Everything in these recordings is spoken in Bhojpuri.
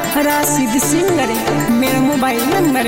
राशिद सिंगर। मेरा मोबाइल नंबर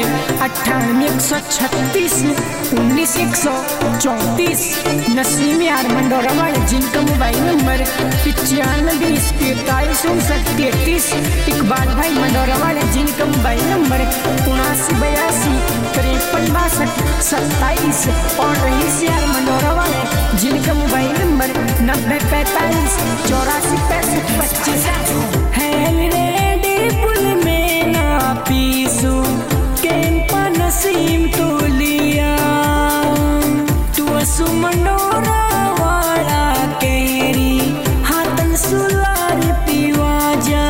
98 136 19 134। नसीम यार मंडोरा वाले जिनका मोबाइल नंबर 95 20 45 59 33। इकबाल भाई मंडोरा वाले जिनका मोबाइल नंबर 79 82 53 62 27। और रईस यार मंडोरा वाले जिनका मोबाइल नंबर 90 45 84 65 25। है रेडी पुल में ना पीसू कैंपा नसीम तो लिया तू असु मंडोरा वाला केरी हाथन सुलार पीवा जा।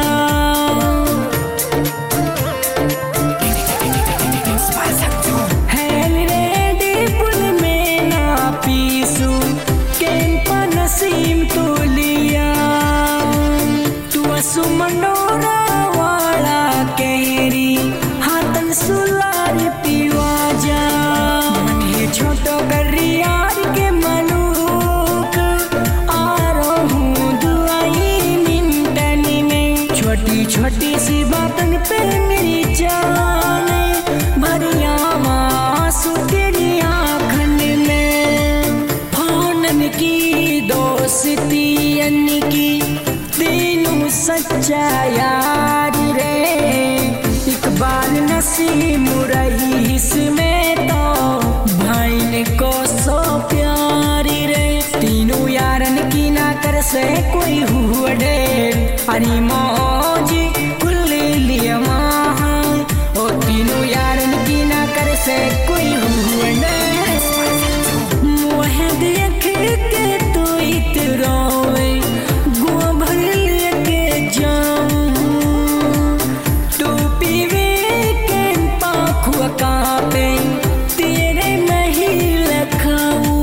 है रेडी पुल में ना पीसू कैंपा नसीम तो लिया तू असु मंडोरा वाला केरी हाथन सुलार पीवा जा। ये छोटो गरियार के मनुक आ रहूं दुआई मिंटनी में। छोटी छोटी सी बातन पे मेरी जान भरिया मासूं तेरी आँखन में। फोनन की दोस्ती अन्नी की तीनों सच्चा यार रे। इकबाल नसीम रईस में तो भाईन को सो प्यारी रे। तीनों यारन की ना कर से कोई हुआ डे अरे मौजी कुल लिया महा। ओ तीनों यारन की ना कर से कोई हुआ डे मुँह देख के तो इतरोवे गुआ भर लेके जाऊं तू पीवे के पाखुआ कापे तेरे नहीं लखाऊं।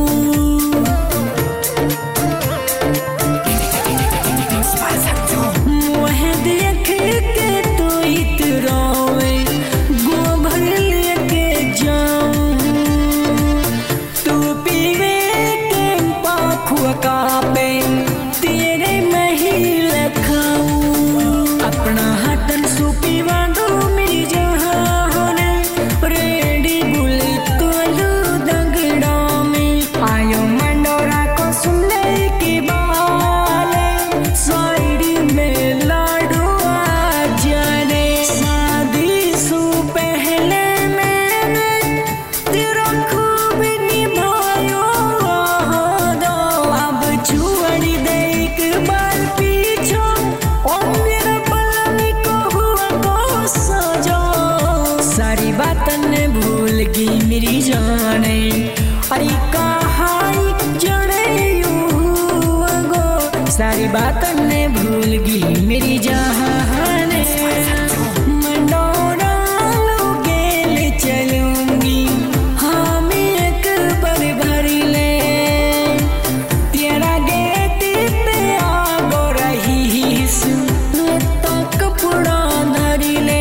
मुँह देख के तो इतरोवे गुआ भर लेके जाऊं तू पीवे के पाखुआ कापे तेरे नहीं लखाऊं। अपना हाथन सूपी वांडो मेरी जहान रेडी बुल तोलू दंगड़ा में। आयो मंडोरा को सुन ले की बाल साइडी में लाडू आ जाने। शादी सु पहले मैंने तेरा खूब निभायो दो अब छुड़ी दे एक बार पीछो और मेरा पलनी को हुआ को सजो। सारी बातन भूल गई मेरी जाने अरे कहाई जड़े गो। सारी बातन भूल गई मेरी जाने मंडोरा गेल चलूंगी हम एक बार भर ले तेरा गेट पे आगो रहीस तो कपड़ा धर ले।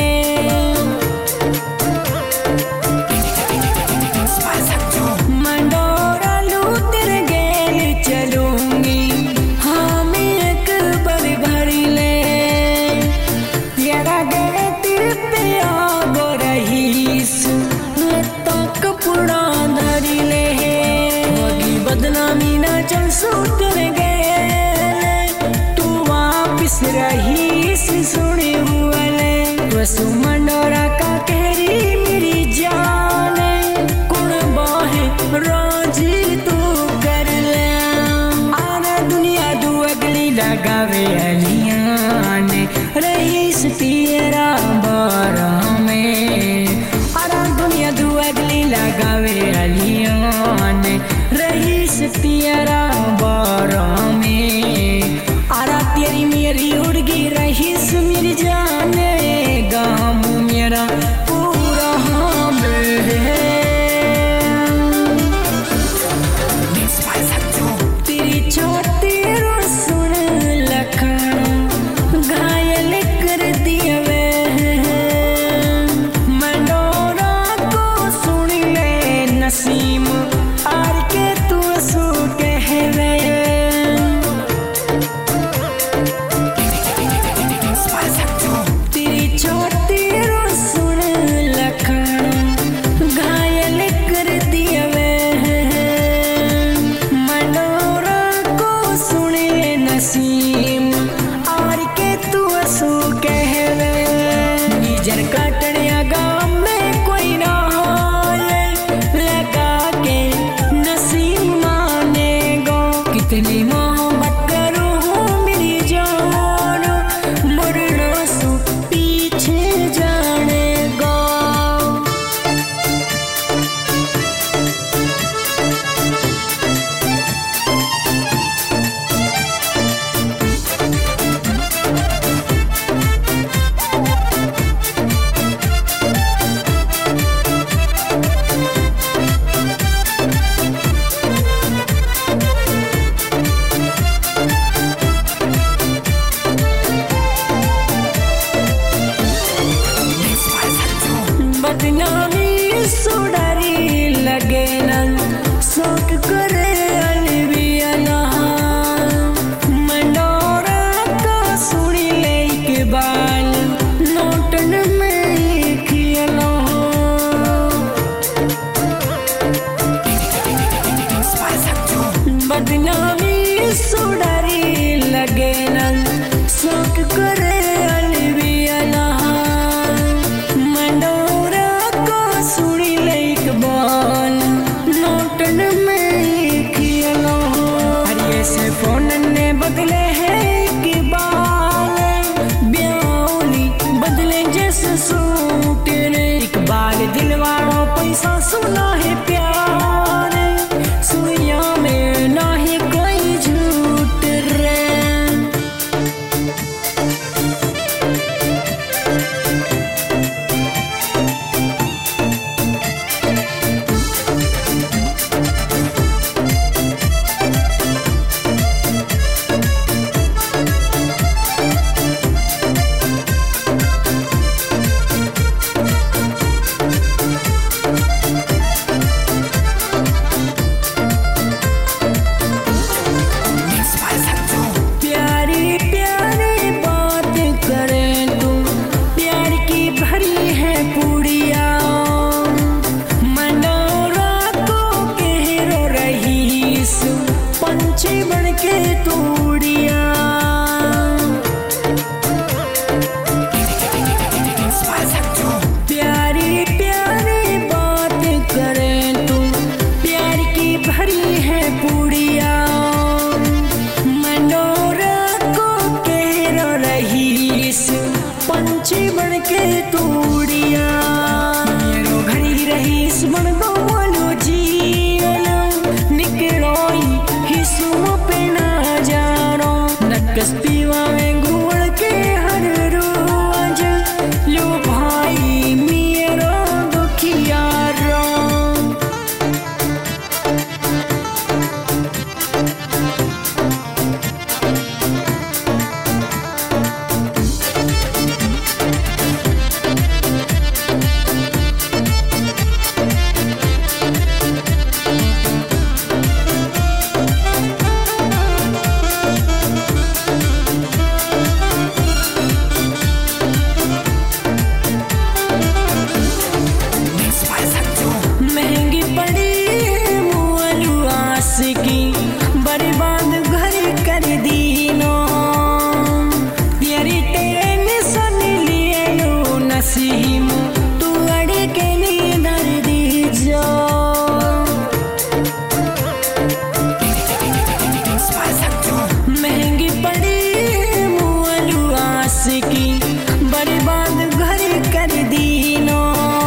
मंडोरा लू तेरे गेल चलूंगी हम एक बार भर ले तेरा गेट पे आगो रहीस तो कपड़ा धर ले। होगी बदनामी ना चल सुतर गए तू वापिस रहीस सुने हुए वसु मंडोरा का कहरी मेरी जान कुण बाहे राजी तू कर ले। आना दुनिया दू अगली लगावे अलियान रईस तेरा बारा में। आना दुनिया दू अगली लगावे अलियान रईस तेरा बारा में। आरा तेरी मेरी उड़गी रहीस मेरी जाने गाँव बदनामी सुडरी लगे न शौक करे अलविया नहा मंडोरा का सुनी ले के बाल नोटन में खियलो बदनामी सुडरी लगे न शौक करे अलविया नहा मंडोरा का सुनी ले के बाल नोटन में खियलो हरिये से फोन ने बदले है कि बाल ब्याउनी बदले जैसे सूट रे इकबाल दिलवाड़ो पैसा सुना है प्यार सुइया में नाही कोई झूठ रे पंछी बन के तूड़िया प्यारी प्यारी बात करें तू प्यार की भरी है पूड़िया मनोरा को कह रहीस पंछी बन के तूड़िया मेरो घड़ी रहीस बन गो वालो जीलो निकलोई हिस्सों पे ना जानो नक्कस पीवा में घूर के हर रोज लो भाई मेरा दुखिया रो महंगी पड़ी मुअलू आस की बर्बाद घर कर दीनो तेरी टेंशन लिए लो नसीम तू अड़ के नींदर दी जो महंगी पड़ी मुअलू आस की बर्बाद घर कर दीनो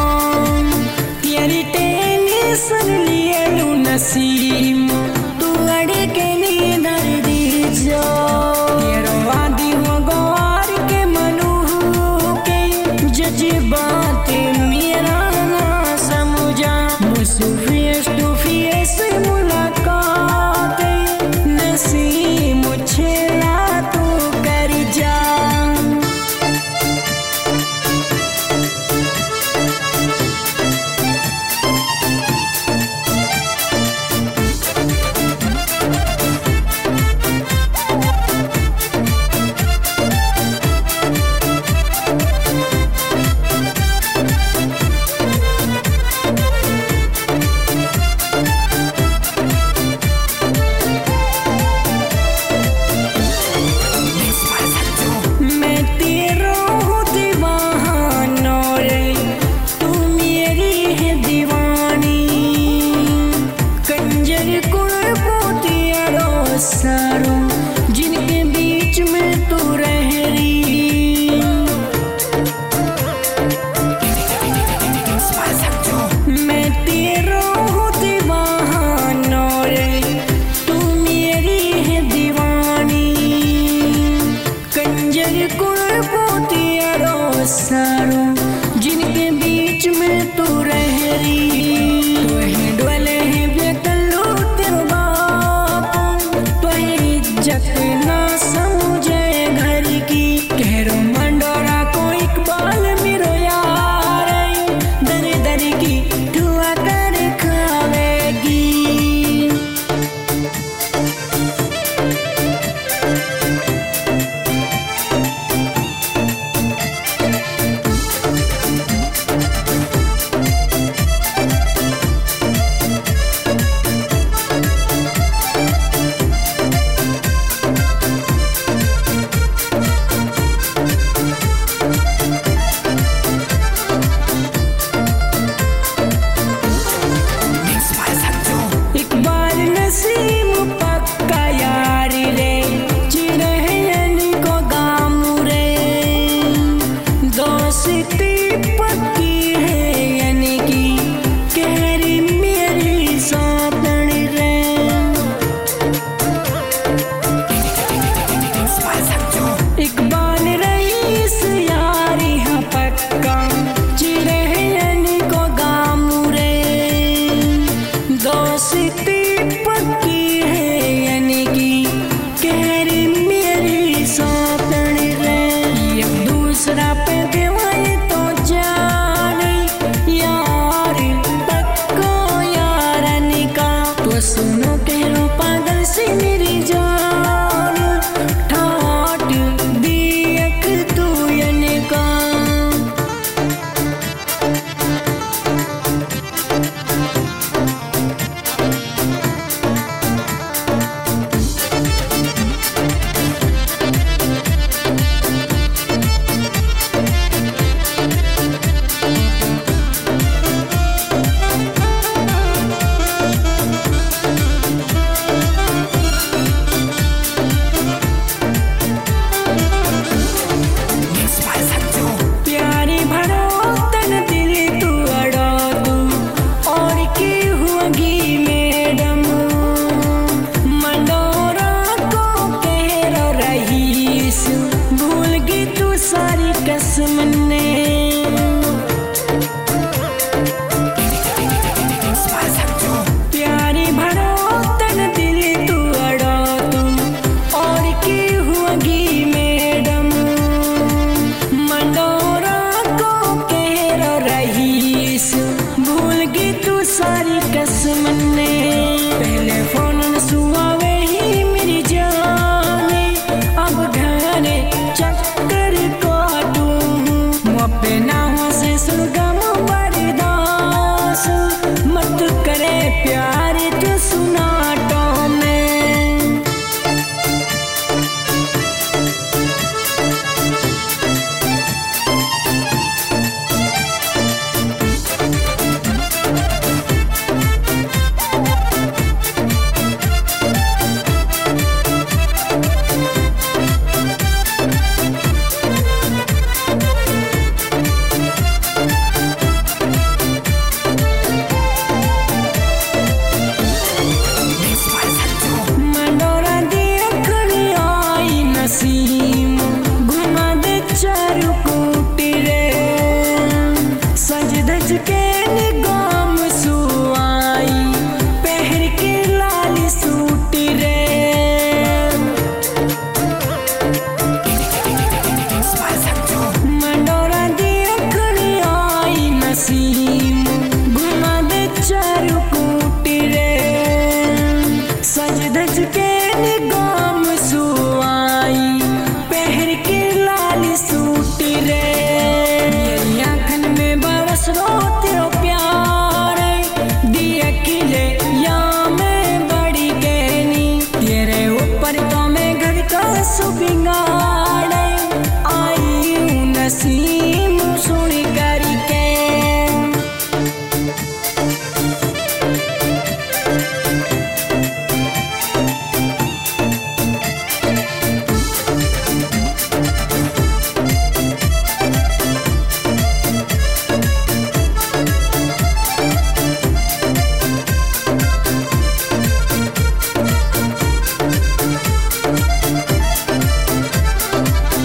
तेरी टेंशन लिए लू नसीम तू अड़ के नींदर दी जो तेरो वादी हो गौर के मनु के जज्बात मेरा ना समझा मुझसे फेस टू फेस मुलाकात नसीम छेला तू कर जा सारी कसम ने